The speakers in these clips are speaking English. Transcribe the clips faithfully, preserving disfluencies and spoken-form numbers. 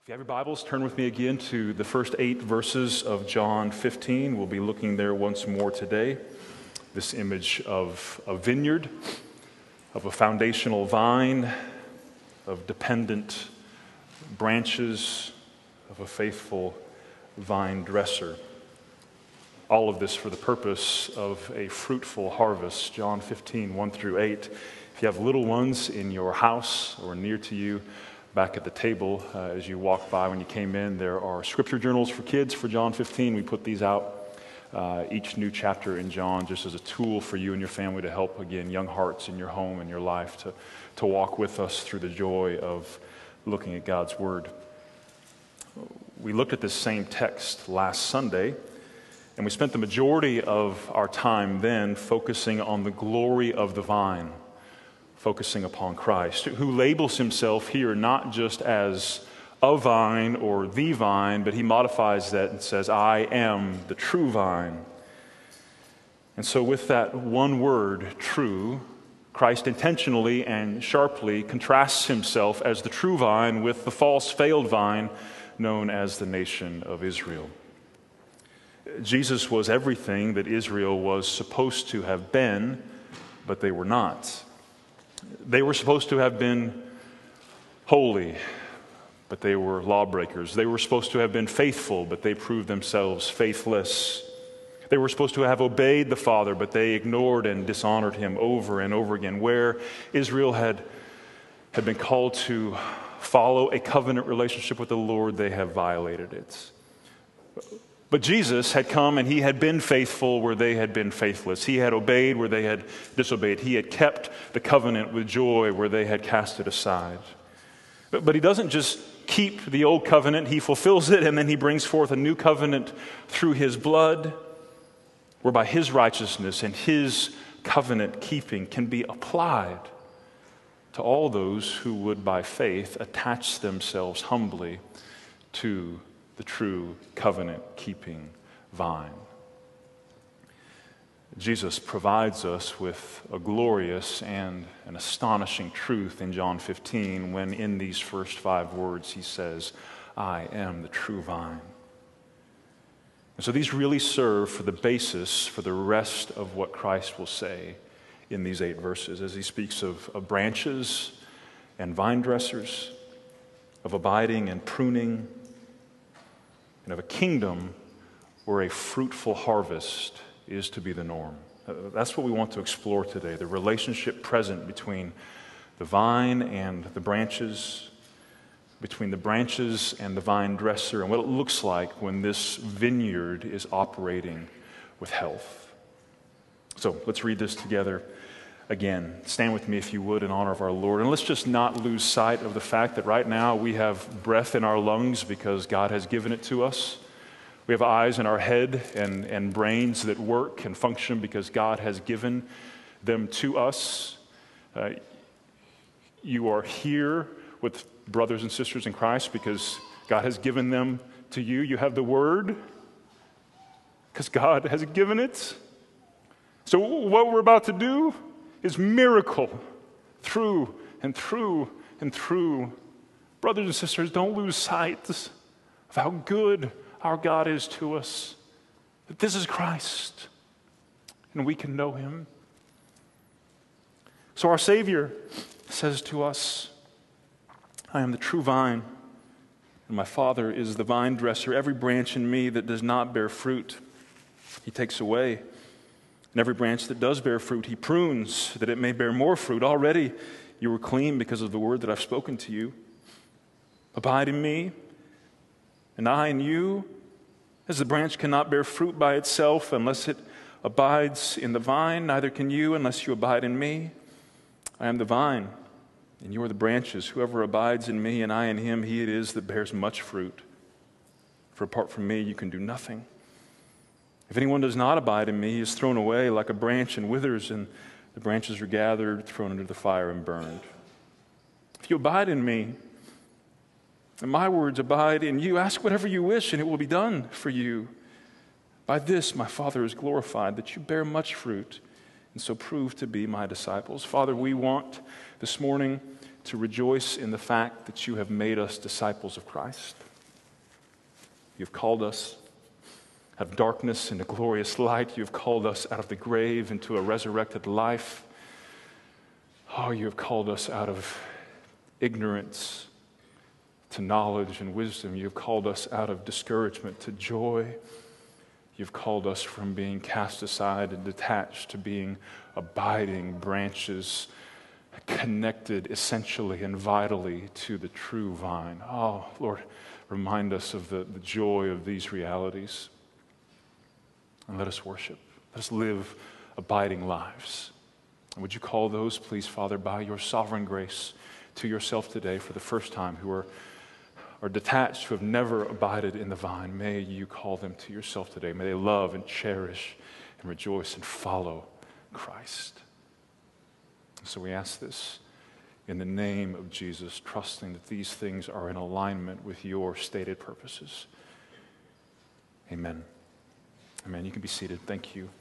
If you have your Bibles, turn with me again to the first eight verses of John fifteen. We'll be looking there once more today. This image of a vineyard, of a foundational vine, of dependent branches, of a faithful vine dresser. All of this for the purpose of a fruitful harvest. John fifteen, one through eight. If you have little ones in your house or near to you, back at the table, uh, as you walk by when you came in, there are scripture journals for kids for John fifteen. We put these out, uh, each new chapter in John, just as a tool for you and your family to help, again, young hearts in your home and your life to, to walk with us through the joy of looking at God's Word. We looked at this same text last Sunday, and we spent the majority of our time then focusing on the glory of the vine, focusing upon Christ, who labels himself here not just as a vine or the vine, but he modifies that and says, I am the true vine. And so with that one word, true, Christ intentionally and sharply contrasts himself as the true vine with the false failed vine known as the nation of Israel. Jesus was everything that Israel was supposed to have been, but they were not. They were supposed to have been holy, but they were lawbreakers. They were supposed to have been faithful, but they proved themselves faithless. They were supposed to have obeyed the Father, but they ignored and dishonored him over and over again. Where Israel had, had been called to follow a covenant relationship with the Lord, they have violated it. But Jesus had come and he had been faithful where they had been faithless. He had obeyed where they had disobeyed. He had kept the covenant with joy where they had cast it aside. But, but he doesn't just keep the old covenant, he fulfills it, and then he brings forth a new covenant through his blood, whereby his righteousness and his covenant keeping can be applied to all those who would by faith attach themselves humbly to the true covenant-keeping vine. Jesus provides us with a glorious and an astonishing truth in John fifteen when in these first five words he says, I am the true vine. And so these really serve for the basis for the rest of what Christ will say in these eight verses as he speaks of, of branches and vine dressers, of abiding and pruning, and of a kingdom where a fruitful harvest is to be the norm. That's what we want to explore today, the relationship present between the vine and the branches, between the branches and the vine dresser, and what it looks like when this vineyard is operating with health. So let's read this together again. Stand with me if you would in honor of our Lord. And let's just not lose sight of the fact that right now we have breath in our lungs because God has given it to us. We have eyes in our head and, and brains that work and function because God has given them to us. Uh, you are here with brothers and sisters in Christ because God has given them to you. You have the Word because God has given it. So what we're about to do is miracle through and through and through. Brothers and sisters, don't lose sight of how good our God is to us. That this is Christ, and we can know him. So our Savior says to us, I am the true vine, and my Father is the vine dresser. Every branch in me that does not bear fruit, he takes away. And every branch that does bear fruit, he prunes, that it may bear more fruit. Already you were clean because of the word that I've spoken to you. Abide in me, and I in you, as the branch cannot bear fruit by itself unless it abides in the vine, neither can you unless you abide in me. I am the vine, and you are the branches. Whoever abides in me and I in him, he it is that bears much fruit. For apart from me, you can do nothing. If anyone does not abide in me, he is thrown away like a branch and withers, and the branches are gathered, thrown into the fire, and burned. If you abide in me, and my words abide in you, ask whatever you wish, and it will be done for you. By this my Father is glorified, that you bear much fruit, and so prove to be my disciples. Father, we want this morning to rejoice in the fact that you have made us disciples of Christ. You have called us out of darkness into glorious light. You have called us out of the grave into a resurrected life. Oh, you have called us out of ignorance to knowledge and wisdom. You have called us out of discouragement to joy. You've called us from being cast aside and detached to being abiding branches, connected essentially and vitally to the true vine. Oh, Lord, remind us of the, the joy of these realities. And let us worship. Let us live abiding lives. And would you call those, please, Father, by your sovereign grace to yourself today for the first time who are, are detached, who have never abided in the vine. May you call them to yourself today. May they love and cherish and rejoice and follow Christ. So we ask this in the name of Jesus, trusting that these things are in alignment with your stated purposes. Amen. Amen. You can be seated. Thank you.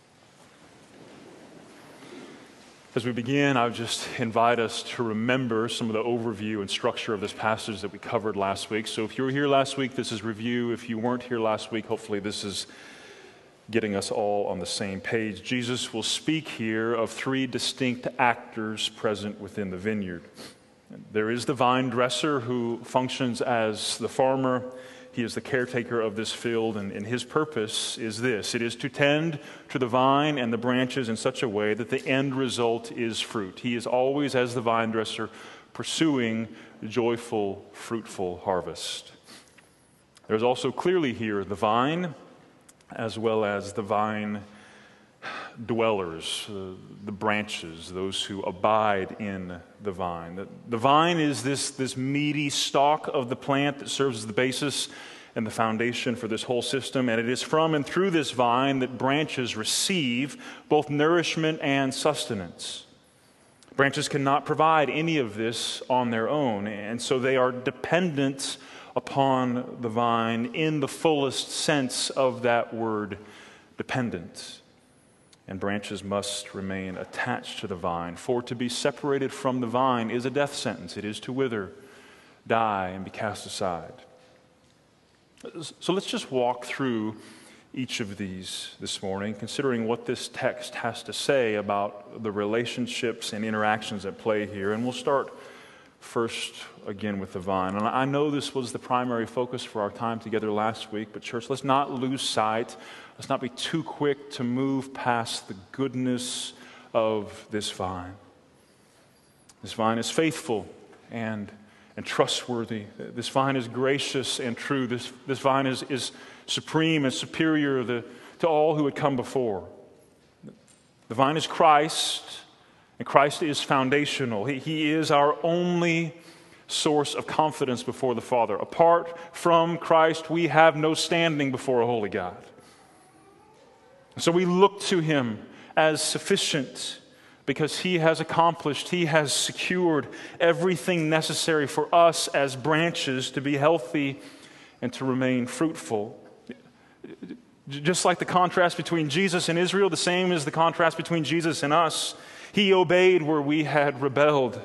As we begin, I would just invite us to remember some of the overview and structure of this passage that we covered last week. So if you were here last week, this is review. If you weren't here last week, hopefully this is getting us all on the same page. Jesus will speak here of three distinct actors present within the vineyard. There is the vine dresser who functions as the farmer. He is the caretaker of this field, and, and his purpose is this. It is to tend to the vine and the branches in such a way that the end result is fruit. He is always, as the vine dresser, pursuing joyful, fruitful harvest. There's also clearly here the vine, as well as the vine dwellers, uh, the branches, those who abide in the vine. The, the vine is this, this meaty stalk of the plant that serves as the basis and the foundation for this whole system, and it is from and through this vine that branches receive both nourishment and sustenance. Branches cannot provide any of this on their own, and so they are dependent upon the vine in the fullest sense of that word, dependent. And branches must remain attached to the vine. For to be separated from the vine is a death sentence. It is to wither, die, and be cast aside. So let's just walk through each of these this morning, considering what this text has to say about the relationships and interactions at play here. And we'll start first again with the vine. And I know this was the primary focus for our time together last week, but church, let's not lose sight. Let's not be too quick to move past the goodness of this vine. This vine is faithful and, and trustworthy. This vine is gracious and true. This, this vine is, is supreme and superior to, to all who had come before. The vine is Christ, and Christ is foundational. He, he is our only source of confidence before the Father. Apart from Christ, we have no standing before a holy God. So we look to him as sufficient because he has accomplished, he has secured everything necessary for us as branches to be healthy and to remain fruitful. Just like the contrast between Jesus and Israel, the same is the contrast between Jesus and us. He obeyed where we had rebelled.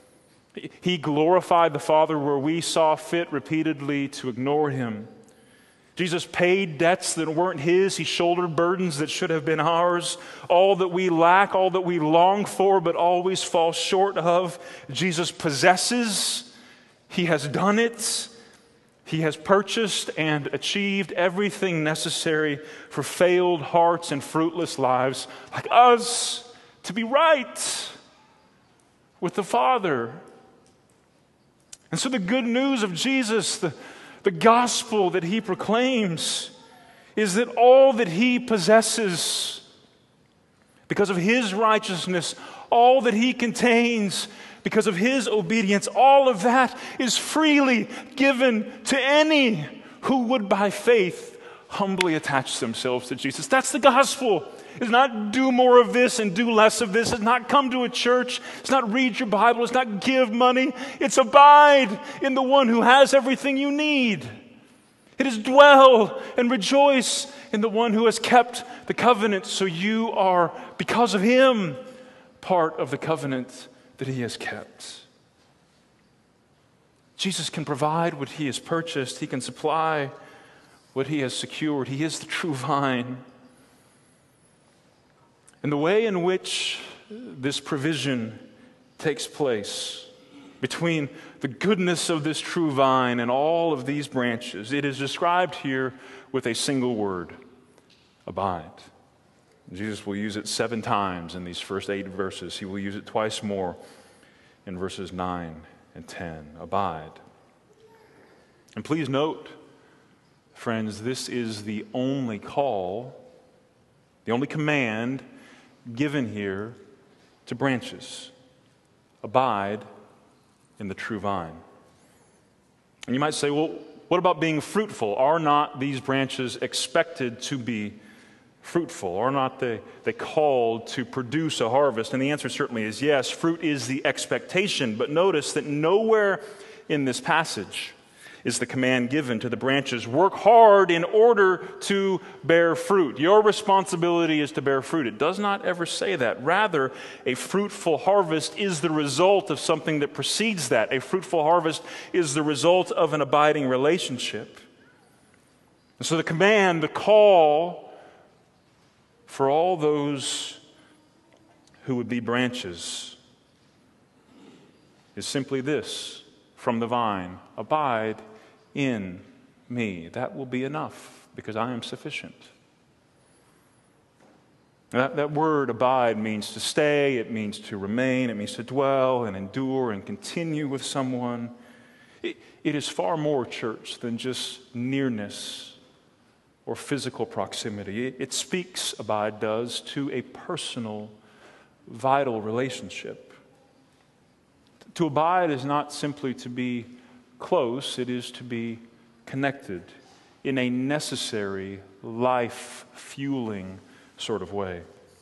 He glorified the Father where we saw fit repeatedly to ignore him. Jesus paid debts that weren't his. He shouldered burdens that should have been ours. All that we lack, all that we long for, but always fall short of, Jesus possesses. He has done it. He has purchased and achieved everything necessary for failed hearts and fruitless lives like us to be right with the Father. And so the good news of Jesus, the The gospel that he proclaims, is that all that he possesses, because of his righteousness, all that he contains, because of his obedience, all of that is freely given to any who would by faith humbly attach themselves to Jesus. That's the gospel. It's not do more of this and do less of this. It's not come to a church. It's not read your Bible. It's not give money. It's abide in the one who has everything you need. It is dwell and rejoice in the one who has kept the covenant, so you are, because of him, part of the covenant that he has kept. Jesus can provide what he has purchased. He can supply what he has secured. He is the true vine. And the way in which this provision takes place between the goodness of this true vine and all of these branches, it is described here with a single word: abide. Jesus will use it seven times in these first eight verses. He will use it twice more in verses nine and ten. Abide. And please note, friends, this is the only call, the only command given here to branches. Abide in the true vine. And you might say, well, what about being fruitful? Are not these branches expected to be fruitful? Are not they, they called to produce a harvest? And the answer certainly is yes. Fruit is the expectation. But notice that nowhere in this passage is the command given to the branches: work hard in order to bear fruit. Your responsibility is to bear fruit. It does not ever say that. Rather, a fruitful harvest is the result of something that precedes that. A fruitful harvest is the result of an abiding relationship. And so the command, the call for all those who would be branches is simply this from the vine: abide in me. That will be enough, because I am sufficient. That, that word abide means to stay, it means to remain, it means to dwell and endure and continue with someone. It, it is far more, church, than just nearness or physical proximity. It, it speaks, abide does, to a personal, vital relationship. To abide is not simply to be close, it is to be connected in a necessary, life-fueling sort of way.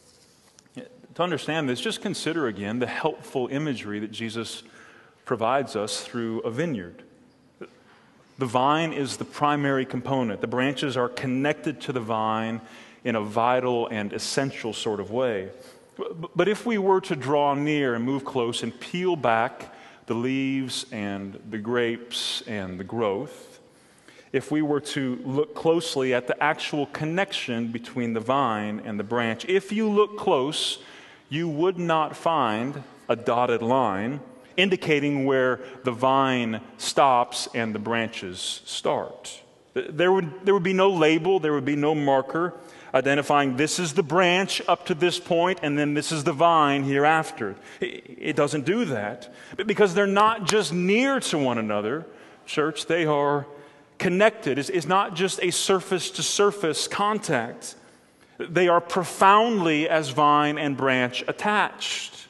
To understand this, just consider again the helpful imagery that Jesus provides us through a vineyard. The vine is the primary component. The branches are connected to the vine in a vital and essential sort of way. But if we were to draw near and move close and peel back the leaves and the grapes and the growth, if we were to look closely at the actual connection between the vine and the branch, if you look close, you would not find a dotted line indicating where the vine stops and the branches start. There would, there would be no label, there would be no marker identifying this is the branch up to this point and then this is the vine hereafter. It doesn't do that. But because they're not just near to one another, church, they are connected. It's, it's not just a surface-to-surface contact. They are profoundly, as vine and branch, attached.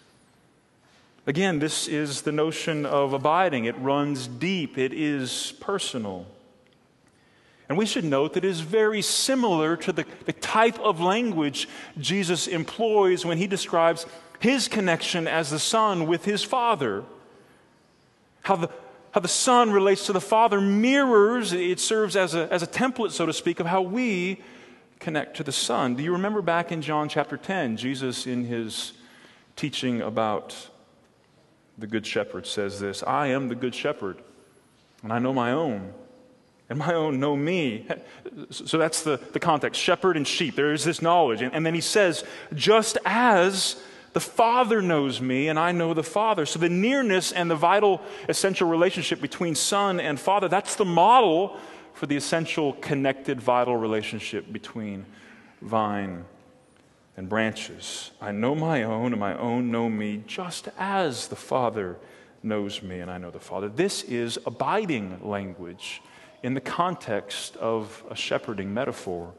Again, this is the notion of abiding. It runs deep. It is personal. And we should note that it is very similar to the, the type of language Jesus employs when he describes his connection as the Son with his Father. How the, how the Son relates to the Father mirrors, it serves as a, as a template, so to speak, of how we connect to the Son. Do you remember back in John chapter ten, Jesus in his teaching about the Good Shepherd says this: I am the Good Shepherd, and I know my own, and my own know me. So that's the, the context. Shepherd and sheep. There is this knowledge. And, and then he says, just as the Father knows me and I know the Father. So the nearness and the vital, essential relationship between Son and Father, that's the model for the essential, connected, vital relationship between vine and branches. I know my own and my own know me, just as the Father knows me and I know the Father. This is abiding language in the context of a shepherding metaphor.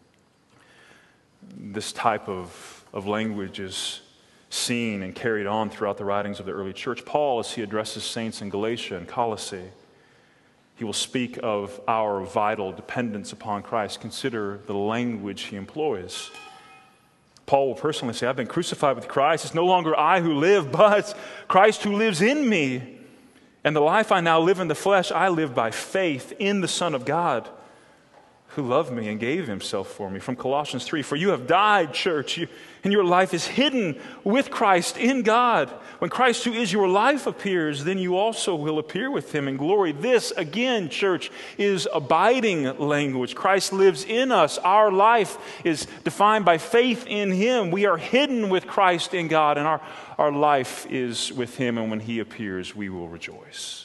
This type of, of language is seen and carried on throughout the writings of the early church. Paul, as he addresses saints in Galatia and Colossae, he will speak of our vital dependence upon Christ. Consider the language he employs. Paul will personally say, I've been crucified with Christ. It's no longer I who live, but Christ who lives in me. And the life I now live in the flesh, I live by faith in the Son of God, who loved me and gave himself for me. From Colossians three, for you have died, church, you, and your life is hidden with Christ in God. When Christ, who is your life, appears, then you also will appear with him in glory. This, again, church, is abiding language. Christ lives in us. Our life is defined by faith in him. We are hidden with Christ in God, and our, our life is with him, and when he appears, we will rejoice.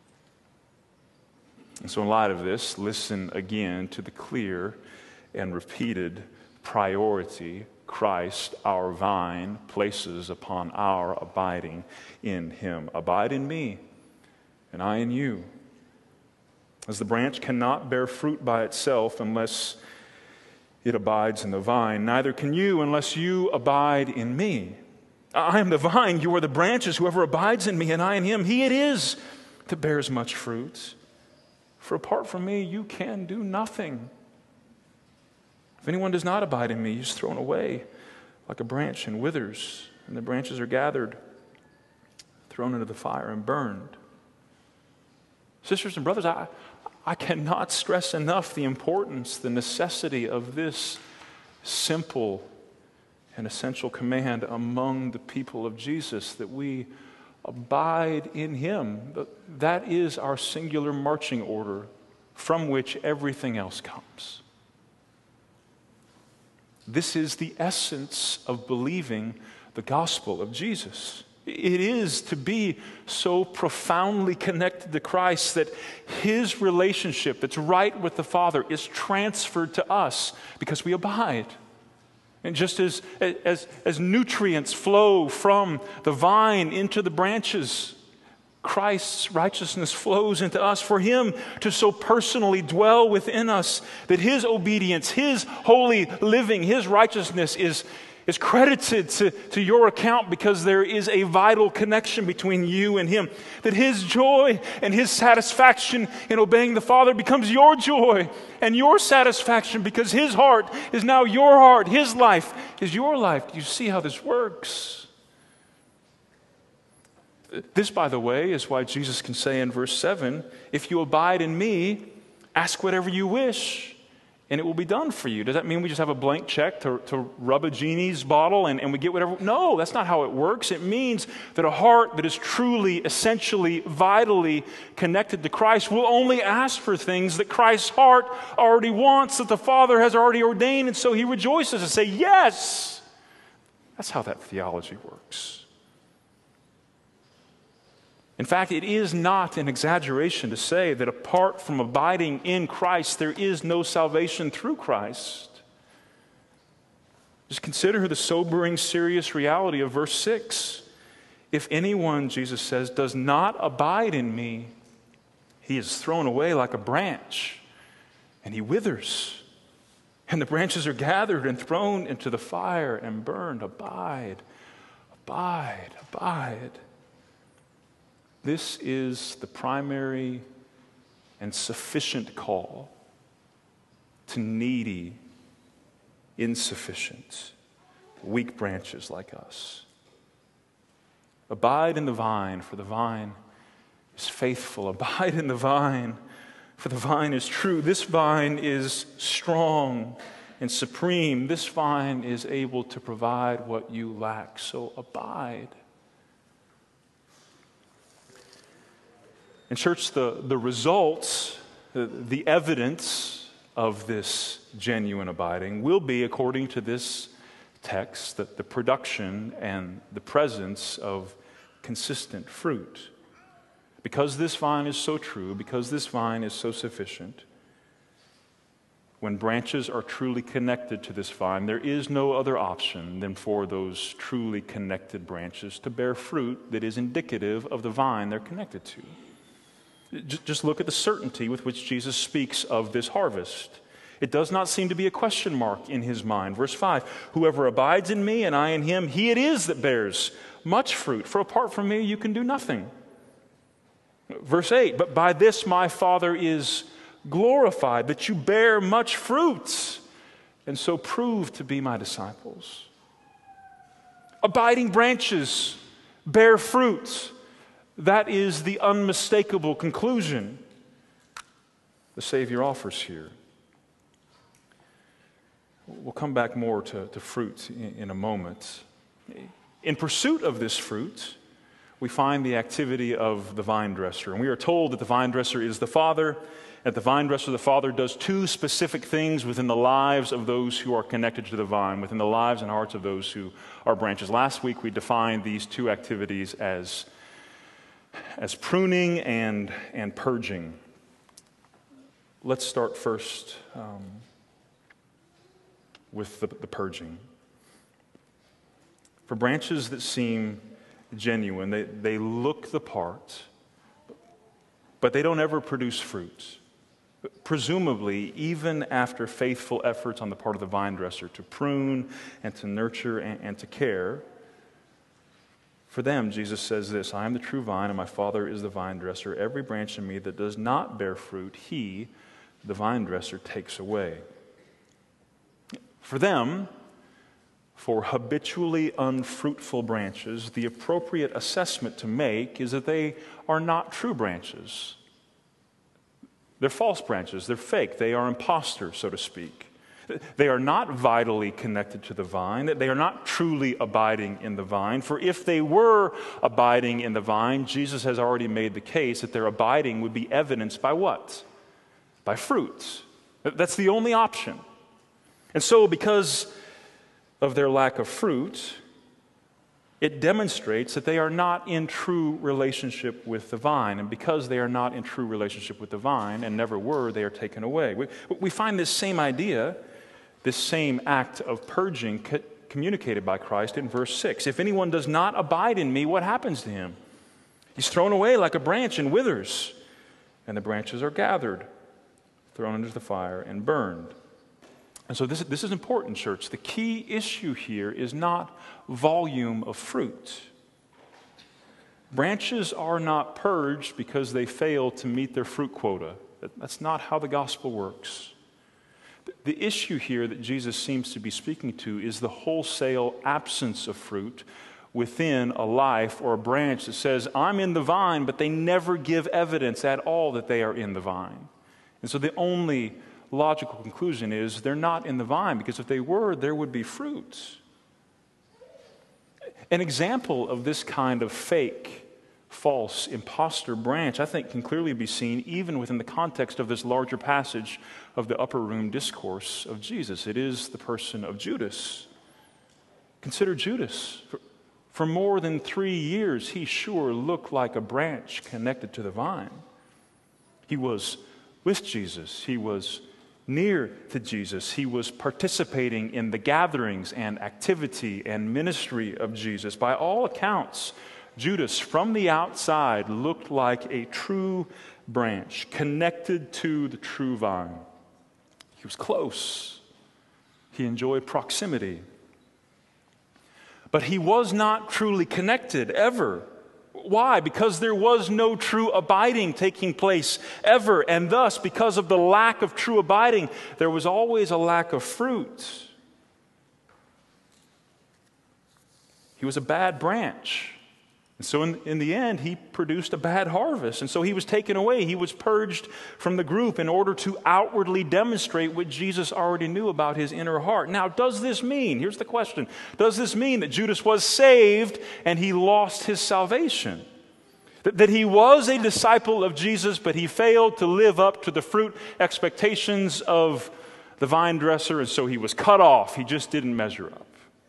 And so in light of this, listen again to the clear and repeated priority Christ, our vine, places upon our abiding in him. Abide in me, and I in you. As the branch cannot bear fruit by itself unless it abides in the vine, neither can you unless you abide in me. I am the vine, you are the branches. Whoever abides in me and I in him, he it is that bears much fruit. For apart from me, you can do nothing. If anyone does not abide in me, he is thrown away like a branch and withers, and the branches are gathered, thrown into the fire and burned. Sisters and brothers, I, I cannot stress enough the importance, the necessity of this simple and essential command among the people of Jesus, that we abide in him. That is our singular marching order from which everything else comes. This is the essence of believing the gospel of Jesus. It is to be so profoundly connected to Christ that his relationship that's right with the Father is transferred to us because we abide. And just as, as, as nutrients flow from the vine into the branches, Christ's righteousness flows into us for him to so personally dwell within us that his obedience, his holy living, his righteousness is, is credited to, to your account because there is a vital connection between you and him. That his joy and his satisfaction in obeying the Father becomes your joy and your satisfaction because his heart is now your heart. His life is your life. Do you see how this works? This, by the way, is why Jesus can say in verse seven, if you abide in me, ask whatever you wish, and it will be done for you. Does that mean we just have a blank check to, to rub a genie's bottle and, and we get whatever? No, that's not how it works. It means that a heart that is truly, essentially, vitally connected to Christ will only ask for things that Christ's heart already wants, that the Father has already ordained, and so he rejoices and say, yes. That's how that theology works. In fact, it is not an exaggeration to say that apart from abiding in Christ, there is no salvation through Christ. Just consider the sobering, serious reality of verse six. If anyone, Jesus says, does not abide in me, he is thrown away like a branch, and he withers. And the branches are gathered and thrown into the fire and burned. Abide, abide, abide. This is the primary and sufficient call to needy, insufficient, weak branches like us. Abide in the vine, for the vine is faithful. Abide in the vine, for the vine is true. This vine is strong and supreme. This vine is able to provide what you lack. So abide. And church, the, the results, the, the evidence of this genuine abiding will be, according to this text, that the production and the presence of consistent fruit. Because this vine is so true, because this vine is so sufficient, when branches are truly connected to this vine, there is no other option than for those truly connected branches to bear fruit that is indicative of the vine they're connected to. Just look at the certainty with which Jesus speaks of this harvest. It does not seem to be a question mark in his mind. Verse five, whoever abides in me and I in him, he it is that bears much fruit, for apart from me you can do nothing. Verse eight, but by this my Father is glorified, that you bear much fruit, and so prove to be my disciples. Abiding branches bear fruit. That is the unmistakable conclusion the Savior offers here. We'll come back more to, to fruit in, in a moment. In pursuit of this fruit, we find the activity of the vine dresser. And we are told that the vine dresser is the Father. At the vine dresser, the Father does two specific things within the lives of those who are connected to the vine, within the lives and hearts of those who are branches. Last week, we defined these two activities as, as pruning and, and purging. Let's start first um, with the, the purging. For branches that seem genuine, they, they look the part, but they don't ever produce fruit. Presumably, even after faithful efforts on the part of the vine dresser to prune and to nurture and, and to care, for them, Jesus says this, I am the true vine and my Father is the vine dresser. Every branch in me that does not bear fruit, he, the vine dresser, takes away. For them, for habitually unfruitful branches, the appropriate assessment to make is that they are not true branches. They're false branches. They're fake. They are imposters, so to speak. They are not vitally connected to the vine. They are not truly abiding in the vine. For if they were abiding in the vine, Jesus has already made the case that their abiding would be evidenced by what? By fruit. That's the only option. And so because of their lack of fruit, it demonstrates that they are not in true relationship with the vine. And because they are not in true relationship with the vine, and never were, they are taken away. We, we find this same idea, this same act of purging co- communicated by Christ in verse six. If anyone does not abide in me, what happens to him? He's thrown away like a branch and withers, and the branches are gathered, thrown into the fire, and burned. And so this, this is important, church. The key issue here is not volume of fruit. Branches are not purged because they fail to meet their fruit quota. That's not how the gospel works. The issue here that Jesus seems to be speaking to is the wholesale absence of fruit within a life or a branch that says, I'm in the vine, but they never give evidence at all that they are in the vine. And so the only logical conclusion is they're not in the vine, because if they were, there would be fruit. An example of this kind of fake, false, imposter branch, I think, can clearly be seen even within the context of this larger passage of the upper room discourse of Jesus. It is the person of Judas. Consider Judas. For, for more than three years, he sure looked like a branch connected to the vine. He was with Jesus. He was near to Jesus. He was participating in the gatherings and activity and ministry of Jesus. By all accounts, Judas, from the outside, looked like a true branch connected to the true vine. He was close. He enjoyed proximity. But he was not truly connected ever. Why? Because there was no true abiding taking place ever. And thus, because of the lack of true abiding, there was always a lack of fruit. He was a bad branch. And so in, in the end, he produced a bad harvest. And so he was taken away. He was purged from the group in order to outwardly demonstrate what Jesus already knew about his inner heart. Now, does this mean, here's the question, does this mean that Judas was saved and he lost his salvation? That, that he was a disciple of Jesus, but he failed to live up to the fruit expectations of the vine dresser, and so he was cut off. He just didn't measure up.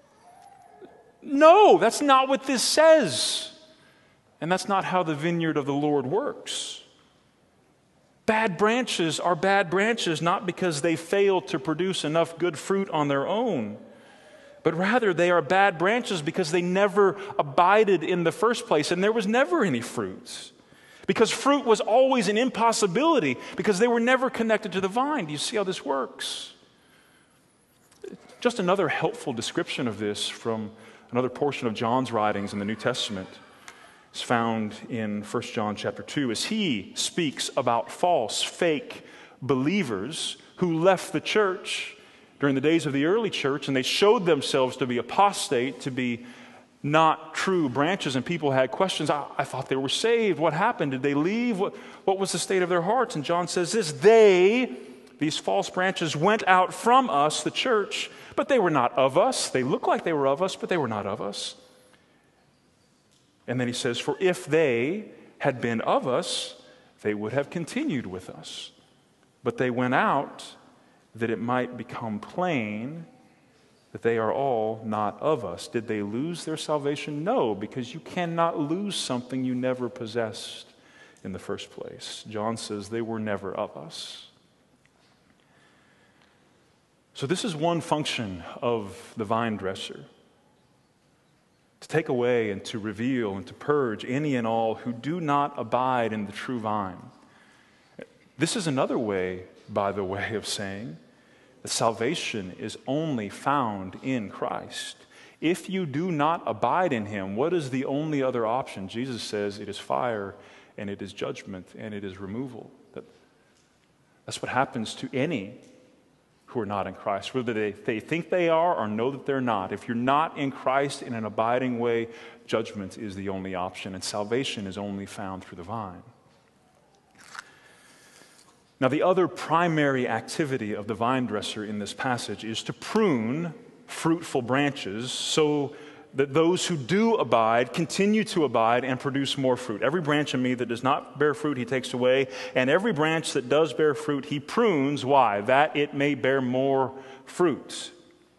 No, that's not what this says. And that's not how the vineyard of the Lord works. Bad branches are bad branches not because they fail to produce enough good fruit on their own, but rather they are bad branches because they never abided in the first place, and there was never any fruit. Because fruit was always an impossibility because they were never connected to the vine. Do you see how this works? Just another helpful description of this from another portion of John's writings in the New Testament is found in First John chapter two, as he speaks about false, fake believers who left the church during the days of the early church, and they showed themselves to be apostate, to be not true branches, and people had questions. I, I thought they were saved. What happened? Did they leave? What, what was the state of their hearts? And John says this, they These false branches went out from us, the church, but they were not of us. They looked like they were of us, but they were not of us. And then he says, for if they had been of us, they would have continued with us. But they went out that it might become plain that they are all not of us. Did they lose their salvation? No, because you cannot lose something you never possessed in the first place. John says they were never of us. So this is one function of the vine dresser: to take away and to reveal and to purge any and all who do not abide in the true vine. This is another way, by the way, of saying that salvation is only found in Christ. If you do not abide in him, what is the only other option? Jesus says it is fire and it is judgment and it is removal. That, that's what happens to any who are not in Christ, whether they, they think they are or know that they're not. If you're not in Christ in an abiding way, judgment is the only option, and salvation is only found through the vine. Now, the other primary activity of the vine dresser in this passage is to prune fruitful branches so that those who do abide continue to abide and produce more fruit. Every branch in me that does not bear fruit, he takes away, and every branch that does bear fruit, he prunes. Why? That it may bear more fruit.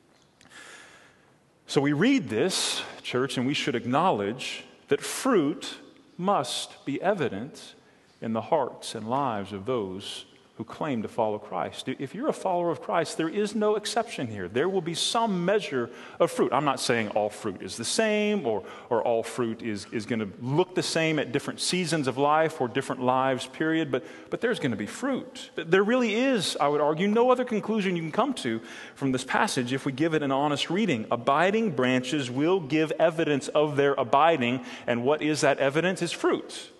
So we read this, church, and we should acknowledge that fruit must be evident in the hearts and lives of those who claim to follow Christ. If you're a follower of Christ, there is no exception here. There will be some measure of fruit. I'm not saying all fruit is the same or, or all fruit is, is going to look the same at different seasons of life or different lives, period, but, but there's going to be fruit. There really is, I would argue, no other conclusion you can come to from this passage if we give it an honest reading. Abiding branches will give evidence of their abiding, and what is that evidence? It's fruit.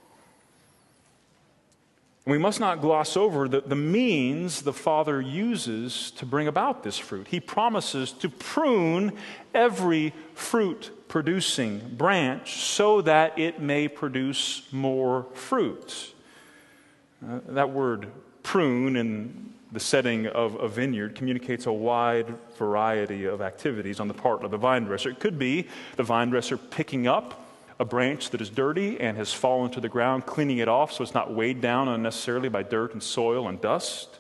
We must not gloss over the, the means the Father uses to bring about this fruit. He promises to prune every fruit-producing branch so that it may produce more fruit. Uh, that word prune in the setting of a vineyard communicates a wide variety of activities on the part of the vine dresser. It could be the vine dresser picking up a branch that is dirty and has fallen to the ground, cleaning it off so it's not weighed down unnecessarily by dirt and soil and dust.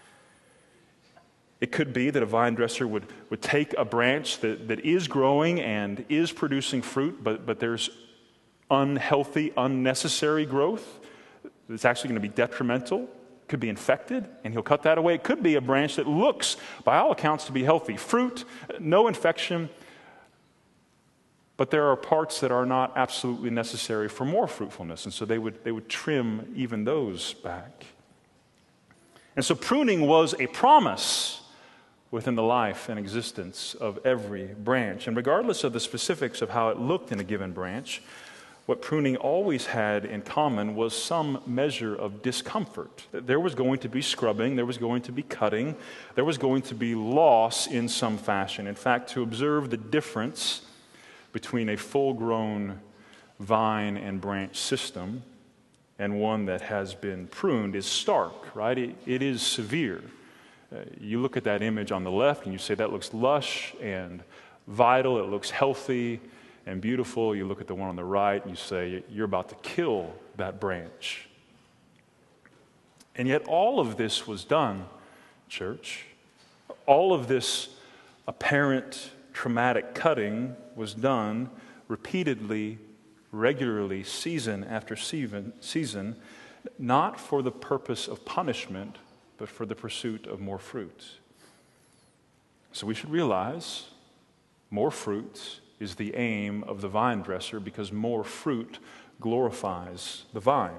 It could be that a vine dresser would, would take a branch that, that is growing and is producing fruit, but, but there's unhealthy, unnecessary growth that's actually going to be detrimental, could be infected, and he'll cut that away. It could be a branch that looks, by all accounts, to be healthy. Fruit, no infection, but there are parts that are not absolutely necessary for more fruitfulness, and so they would, they would trim even those back. And so pruning was a promise within the life and existence of every branch. And regardless of the specifics of how it looked in a given branch, what pruning always had in common was some measure of discomfort. There was going to be scrubbing, there was going to be cutting, there was going to be loss in some fashion. In fact, to observe the difference between a full-grown vine and branch system and one that has been pruned is stark, right? It, it is severe. Uh, you look at that image on the left and you say that looks lush and vital, it looks healthy and beautiful. You look at the one on the right and you say you're about to kill that branch. And yet all of this was done, church. All of this apparent traumatic cutting was done repeatedly, regularly, season after season, season, not for the purpose of punishment, but for the pursuit of more fruit. So we should realize more fruit is the aim of the vine dresser because more fruit glorifies the vine.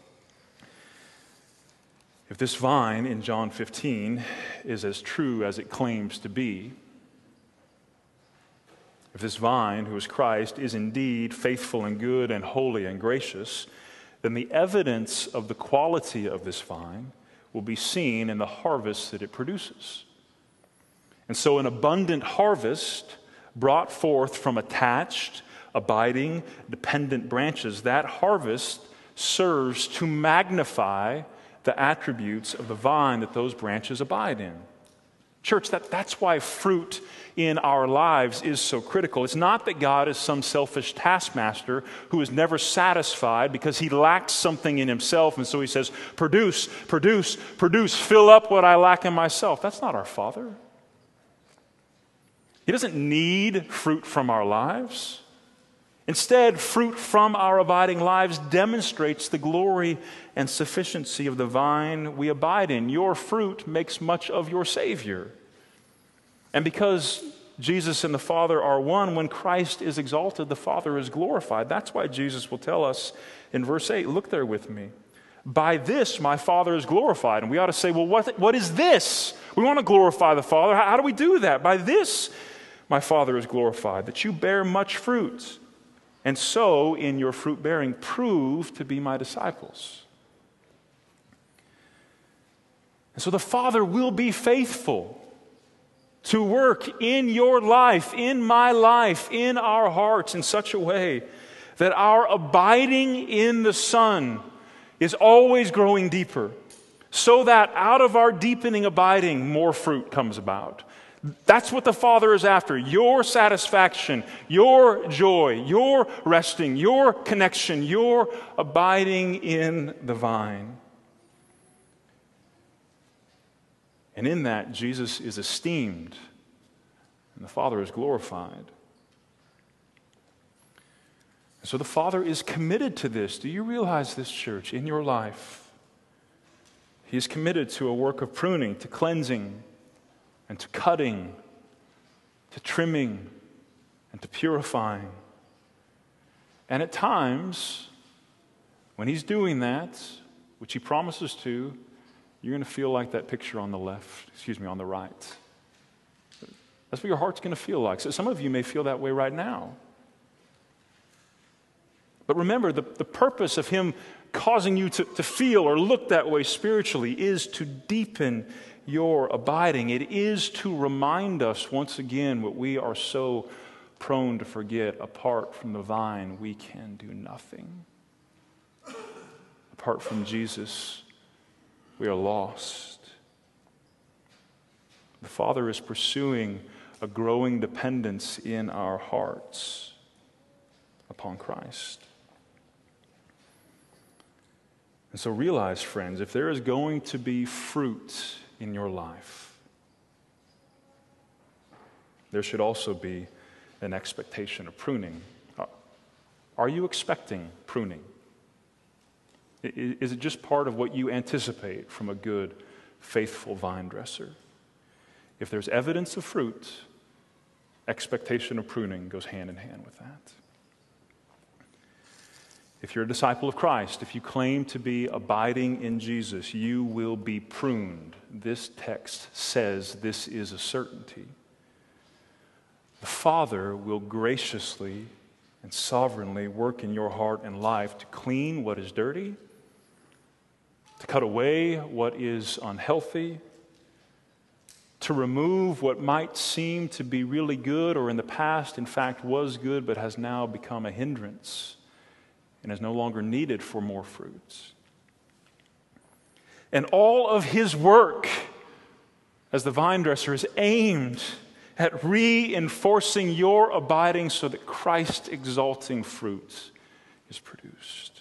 If this vine in John fifteen is as true as it claims to be, if this vine, who is Christ, is indeed faithful and good and holy and gracious, then the evidence of the quality of this vine will be seen in the harvest that it produces. And so an abundant harvest brought forth from attached, abiding, dependent branches, that harvest serves to magnify the attributes of the vine that those branches abide in. Church, that, that's why fruit in our lives is so critical. It's not that God is some selfish taskmaster who is never satisfied because he lacks something in himself, and so he says, produce, produce, produce, fill up what I lack in myself. That's not our Father. He doesn't need fruit from our lives. Instead, fruit from our abiding lives demonstrates the glory and sufficiency of the vine we abide in. Your fruit makes much of your Savior. And because Jesus and the Father are one, when Christ is exalted, the Father is glorified. That's why Jesus will tell us in verse eight, look there with me. By this my Father is glorified. And we ought to say, well, what, what is this? We want to glorify the Father. How, how do we do that? By this my Father is glorified, that you bear much fruit. And so, in your fruit bearing, prove to be my disciples. And so the Father will be faithful to work in your life, in my life, in our hearts in such a way that our abiding in the Son is always growing deeper, so that out of our deepening abiding, more fruit comes about. That's what the Father is after. Your satisfaction, your joy, your resting, your connection, your abiding in the vine. And in that, Jesus is esteemed and the Father is glorified. And so the Father is committed to this. Do you realize this, church, in your life? He is committed to a work of pruning, to cleansing, and to cutting, to trimming, and to purifying. And at times, when he's doing that, which he promises to, you're going to feel like that picture on the left, excuse me, on the right. That's what your heart's going to feel like. So some of you may feel that way right now. But remember, the, the purpose of him causing you to, to feel or look that way spiritually is to deepen your abiding. It is to remind us once again what we are so prone to forget. Apart from the vine, we can do nothing. Apart from Jesus, we are lost. The Father is pursuing a growing dependence in our hearts upon Christ. And so realize, friends, if there is going to be fruit in your life, there should also be an expectation of pruning. Are you expecting pruning? Is it just part of what you anticipate from a good, faithful vine dresser? If there's evidence of fruit, expectation of pruning goes hand in hand with that. If you're a disciple of Christ, if you claim to be abiding in Jesus, you will be pruned. This text says this is a certainty. The Father will graciously and sovereignly work in your heart and life to clean what is dirty, to cut away what is unhealthy, to remove what might seem to be really good or in the past, in fact, was good but has now become a hindrance and is no longer needed for more fruits. And all of his work as the vine dresser is aimed at reinforcing your abiding so that Christ-exalting fruit is produced.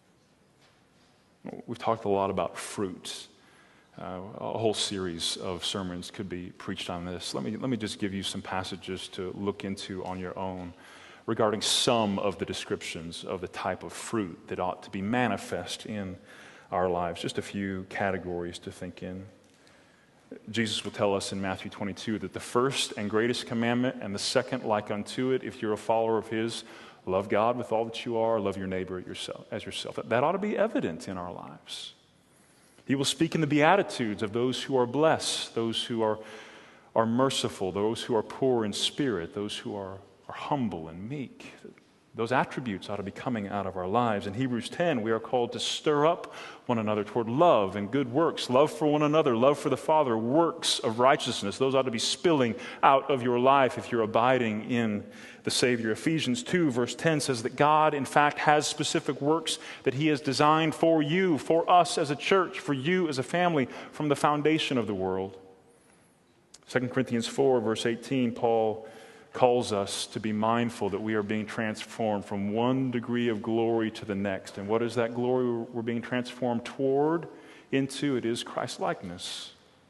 We've talked a lot about fruit. Uh, a whole series of sermons could be preached on this. Let me, let me just give you some passages to look into on your own regarding some of the descriptions of the type of fruit that ought to be manifest in our lives. Just a few categories to think in. Jesus will tell us in Matthew twenty-two that the first and greatest commandment and the second like unto it, if you're a follower of his, love God with all that you are, love your neighbor as yourself. That ought to be evident in our lives. He will speak in the Beatitudes of those who are blessed, those who are, are merciful, those who are poor in spirit, those who are, are humble and meek. Those attributes ought to be coming out of our lives. In Hebrews ten, we are called to stir up one another toward love and good works, love for one another, love for the Father, works of righteousness. Those ought to be spilling out of your life if you're abiding in the Savior. Ephesians two, verse ten says that God, in fact, has specific works that He has designed for you, for us as a church, for you as a family, from the foundation of the world. Second Corinthians four, verse eighteen, Paul calls us to be mindful that we are being transformed from one degree of glory to the next. And what is that glory we're being transformed toward, into? It is Christ-likeness.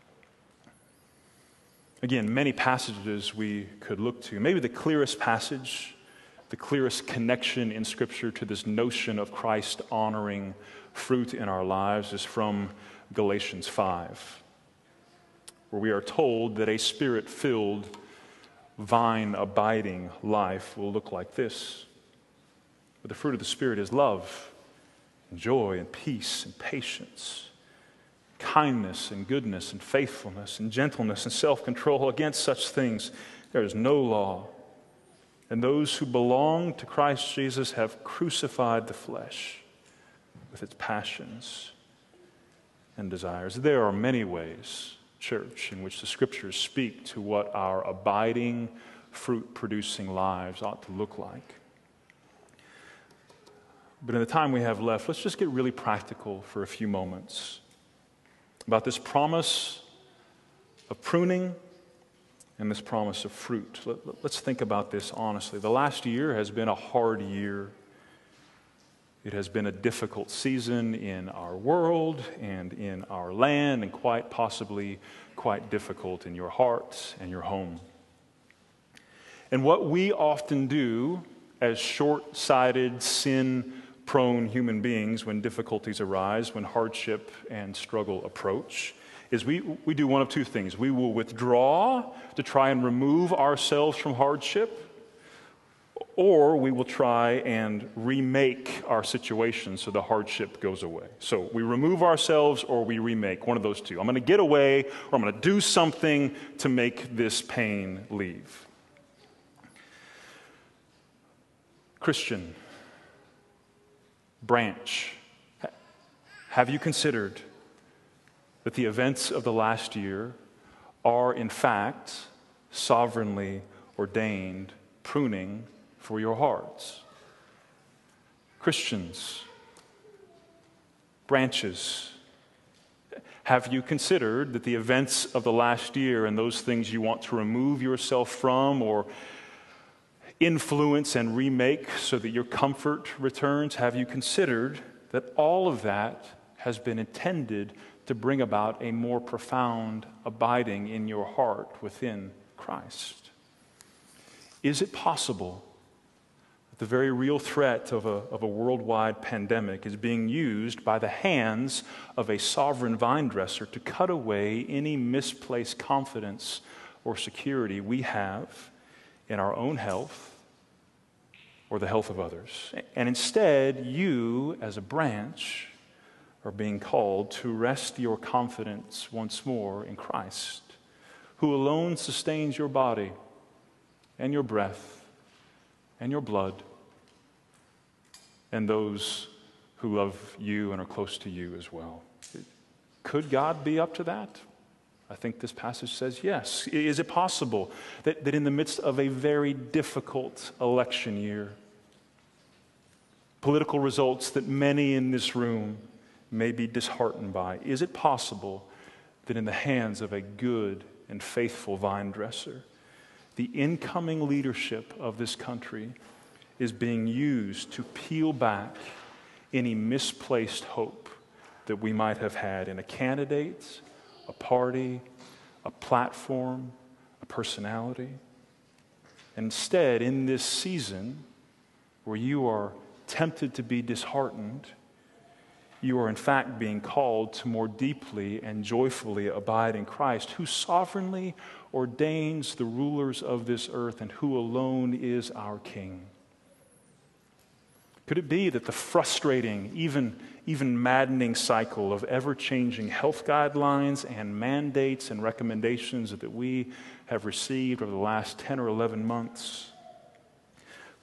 Again, many passages we could look to. Maybe the clearest passage, the clearest connection in Scripture to this notion of Christ-honoring fruit in our lives is from Galatians five, where we are told that a Spirit-filled, vine-abiding life will look like this. But the fruit of the Spirit is love, and joy, and peace, and patience, kindness, and goodness, and faithfulness, and gentleness, and self-control. Against such things there is no law. And those who belong to Christ Jesus have crucified the flesh with its passions and desires. There are many ways, church, in which the Scriptures speak to what our abiding, fruit-producing lives ought to look like. But in the time we have left, let's just get really practical for a few moments about this promise of pruning and this promise of fruit. Let, let's think about this honestly. The last year has been a hard year. It has been a difficult season in our world and in our land, and quite possibly quite difficult in your heart and your home. And what we often do as short-sighted, sin-prone human beings when difficulties arise, when hardship and struggle approach, is we, we do one of two things. We will withdraw to try and remove ourselves from hardship, or we will try and remake our situation so the hardship goes away. So we remove ourselves or we remake, one of those two. I'm going to get away, or I'm going to do something to make this pain leave. Christian, branch, have you considered that the events of the last year are in fact sovereignly ordained pruning for your hearts? Christians, branches, have you considered that the events of the last year and those things you want to remove yourself from or influence and remake so that your comfort returns, have you considered that all of that has been intended to bring about a more profound abiding in your heart within Christ? Is it possible that the very real threat of a, of a worldwide pandemic is being used by the hands of a sovereign vine dresser to cut away any misplaced confidence or security we have in our own health or the health of others? And instead, you, as a branch, are being called to rest your confidence once more in Christ, who alone sustains your body and your breath and your blood and those who love you and are close to you as well. Could God be up to that? I think this passage says yes. Is it possible that, that in the midst of a very difficult election year, political results that many in this room may be disheartened by, is it possible that in the hands of a good and faithful vine dresser, the incoming leadership of this country is being used to peel back any misplaced hope that we might have had in a candidate, a party, a platform, a personality? Instead, in this season where you are tempted to be disheartened, you are in fact being called to more deeply and joyfully abide in Christ, who sovereignly ordains the rulers of this earth and who alone is our King. Could it be that the frustrating, even, even maddening cycle of ever-changing health guidelines and mandates and recommendations that we have received over the last ten or eleven months,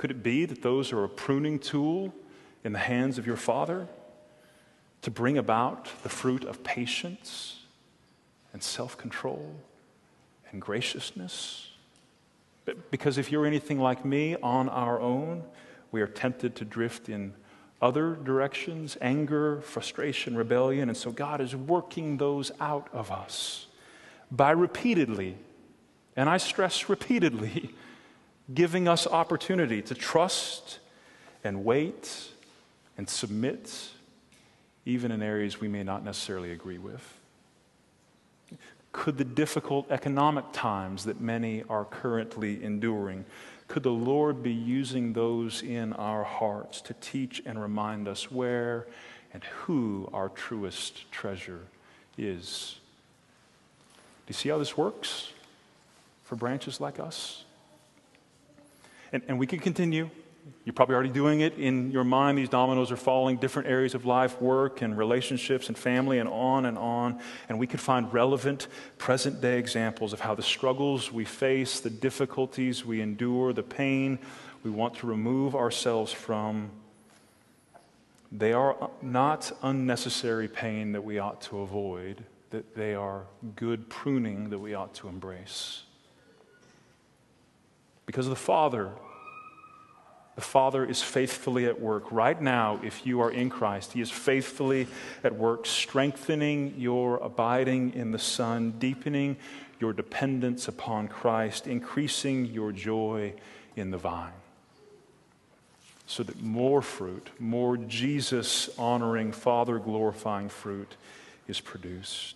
Could it be that those are a pruning tool in the hands of your Father to bring about the fruit of patience and self-control and graciousness? But because if you're anything like me, on our own, we are tempted to drift in other directions, anger, frustration, rebellion, and so God is working those out of us by repeatedly, and I stress repeatedly, giving us opportunity to trust and wait and submit, even in areas we may not necessarily agree with. Could the difficult economic times that many are currently enduring, could the Lord be using those in our hearts to teach and remind us where and who our truest treasure is? Do you see how this works for branches like us? And, and we could continue. You're probably already doing it in your mind. These dominoes are falling, different areas of life, work and relationships and family and on and on. And we could find relevant present-day examples of how the struggles we face, the difficulties we endure, the pain we want to remove ourselves from, they are not unnecessary pain that we ought to avoid, that they are good pruning that we ought to embrace. Because the Father The Father is faithfully at work. Right now, if you are in Christ, He is faithfully at work, strengthening your abiding in the Son, deepening your dependence upon Christ, increasing your joy in the vine, so that more fruit, more Jesus-honoring, Father-glorifying fruit is produced.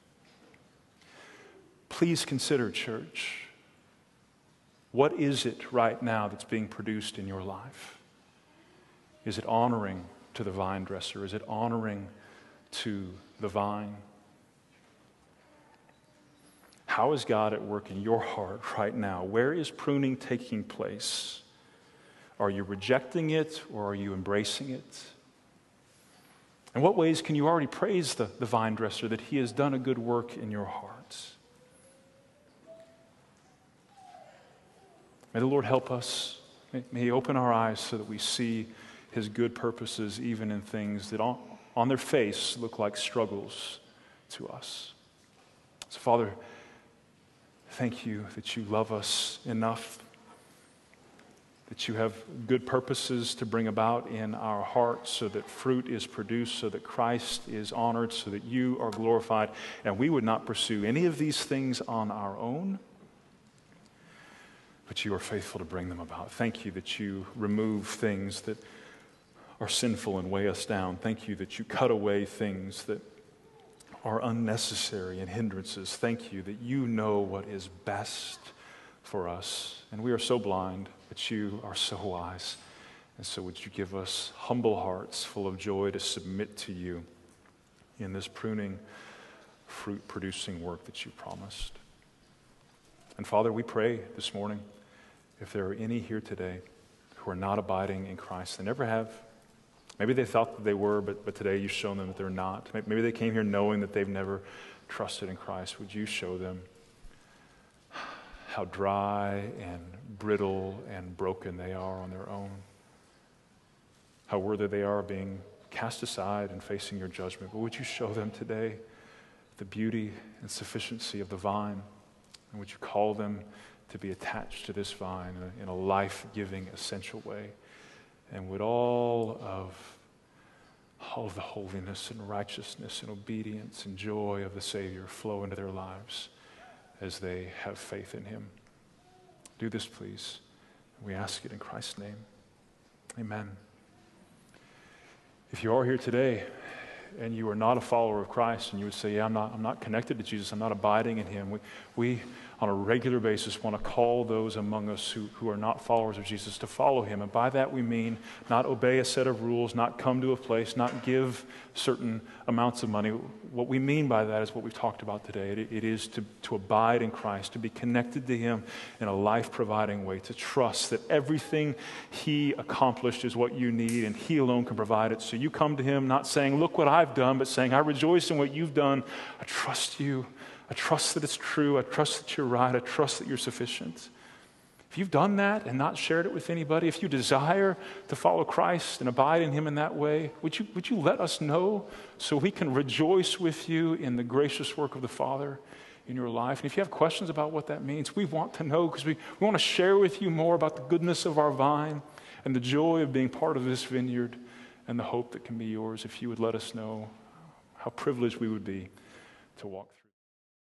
Please consider, church, what is it right now that's being produced in your life? Is it honoring to the vine dresser? Is it honoring to the vine? How is God at work in your heart right now? Where is pruning taking place? Are you rejecting it or are you embracing it? In what ways can you already praise the, the vine dresser that He has done a good work in your hearts? May the Lord help us. May, may He open our eyes so that we see His good purposes even in things that on, on their face look like struggles to us. So, Father, thank You that You love us enough, that You have good purposes to bring about in our hearts so that fruit is produced, so that Christ is honored, so that You are glorified, and we would not pursue any of these things on our own, but You are faithful to bring them about. Thank You that You remove things that are sinful and weigh us down. Thank You that You cut away things that are unnecessary and hindrances. Thank You that You know what is best for us. And we are so blind, but You are so wise. And so would You give us humble hearts full of joy to submit to You in this pruning, fruit-producing work that You promised. And Father, we pray this morning, if there are any here today who are not abiding in Christ, they never have. Maybe they thought that they were, but, but today You've shown them that they're not. Maybe they came here knowing that they've never trusted in Christ. Would You show them how dry and brittle and broken they are on their own, how worthy they are of being cast aside and facing Your judgment. But would You show them today the beauty and sufficiency of the vine, and would You call them to be attached to this vine in a, in a life-giving, essential way. And would all of, all of the holiness and righteousness and obedience and joy of the Savior flow into their lives as they have faith in Him. Do this, please. We ask it in Christ's name. Amen. If you are here today and you are not a follower of Christ and you would say, yeah, I'm not, I'm not connected to Jesus, I'm not abiding in Him, we, we on a regular basis want to call those among us who, who are not followers of Jesus to follow Him. And by that we mean not obey a set of rules, not come to a place, not give certain amounts of money. What we mean by that is what we've talked about today. It, it is to, to abide in Christ, to be connected to Him in a life-providing way, to trust that everything He accomplished is what you need and He alone can provide it. So you come to Him not saying, look what I've done, but saying, I rejoice in what You've done. I trust You. I trust that it's true. I trust that You're right. I trust that You're sufficient. If you've done that and not shared it with anybody, if you desire to follow Christ and abide in him in that way, would you, would you let us know so we can rejoice with you in the gracious work of the Father in your life? And if you have questions about what that means, we want to know, because we, we want to share with you more about the goodness of our vine and the joy of being part of this vineyard and the hope that can be yours. If you would let us know how privileged we would be to walk through.